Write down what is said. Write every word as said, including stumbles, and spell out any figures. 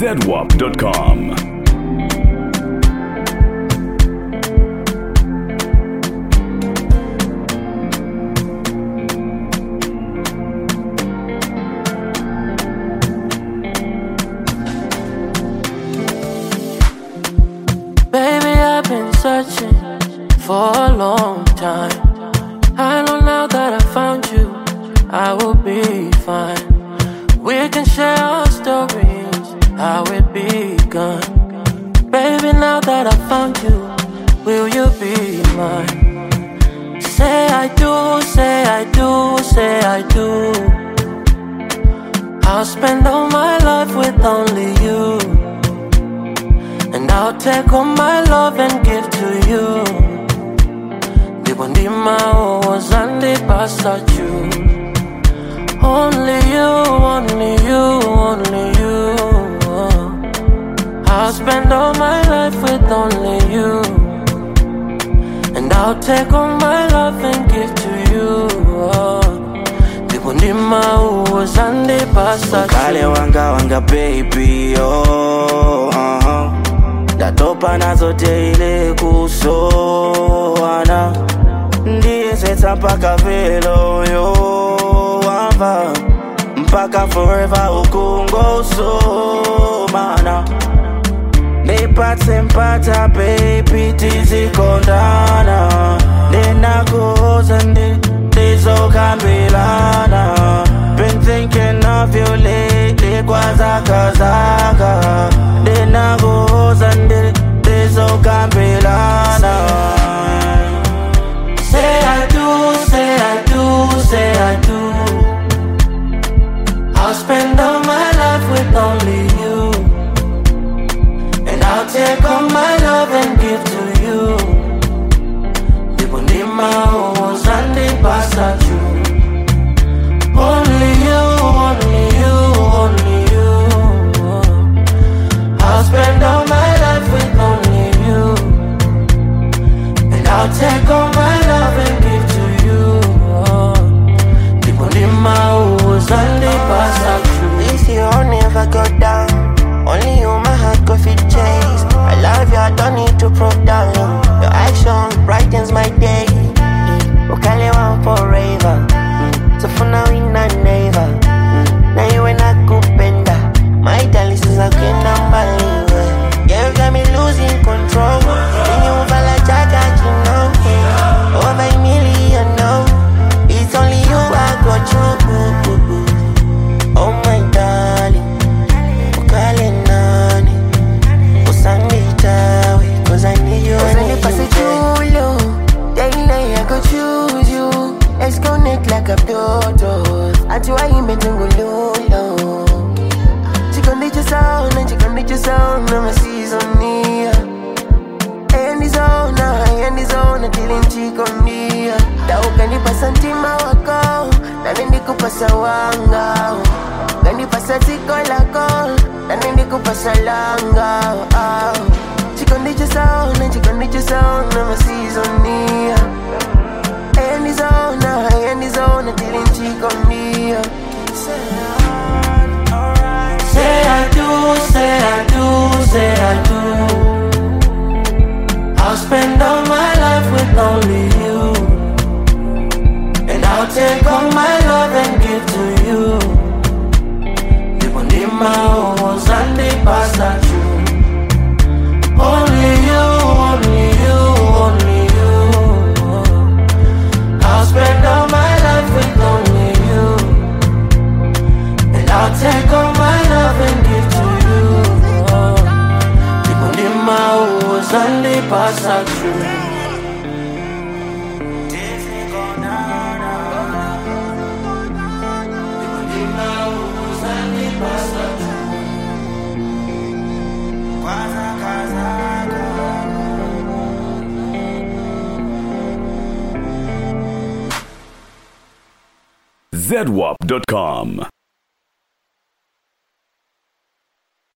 zedwap dot com. Searching for a long time. I know now that I found you, I will be fine. We can share our stories, how it begun. Baby, now that I found you, will you be mine? Say I do, say I do, say I do. I'll spend all my life with only you, and I'll take all my love and give to you. Dibondima ozande pasachu. Only you, only you, only you. I'll spend all my life with only you, and I'll take all my love and give to you. Dibondima ozande pasachu. Kale wanga wanga baby, oh, uh-huh. Datopa nazote ile kusoana. Ndiye seta mpaka velo yo wamba. Mpaka forever ukungo so mana. Nipate mpata baby tizi kondana. Nena kuhoza ndi tizo kambilana. Been thinking of you lately kwa zaka zaka. Nena kuhoza ndi tizo kambilana. Say I do, say I do, say I do. I'll spend all my life with only you, and I'll take all my love and give to you. Dibondima ozande pasachu. Only you, only you, only you. I'll spend all my life with only you, and I'll take all my love and give to you. Dibondima ozande pasachu. This year I'll never go down. Only you my heart go fit chase. I love you, I don't need to prove down. Your action brightens my day. Ukale one forever. So for now we not never. Now you and I kupenda. My darling is a good number. Yeah, you got me losing control. Then you feel like I got you know. Over a million, no. It's only you I got you. Oh my darling, ukale nani, usangitawe, cause I need you. Cause I need pass it you, daily I go choose you. Let's connect like a dodo. Atiwa imetungu lulo. Chikondi chusao, na chikondi chusao, na masizo niya. Endi zona, endi zona, tili nchikondi. Dauka nipa santima wako, na nindi kupasa wanga. Gani pasa tiko lako, na nindi kupasa langa. Chikondi chusao, na chikondi chusao, na masizo niya. Endi zona, endi zona, tili nchikondi. Say I do, say I do, say I do. I'll spend all my life with only you, and I'll take all my love and give to you. Dibondima ozande pasachu. Only you, only you, only you. I'll spend all my life with only you, and I'll take all my love and give to you. Dibondima ozande pasachu. zedwap dot com.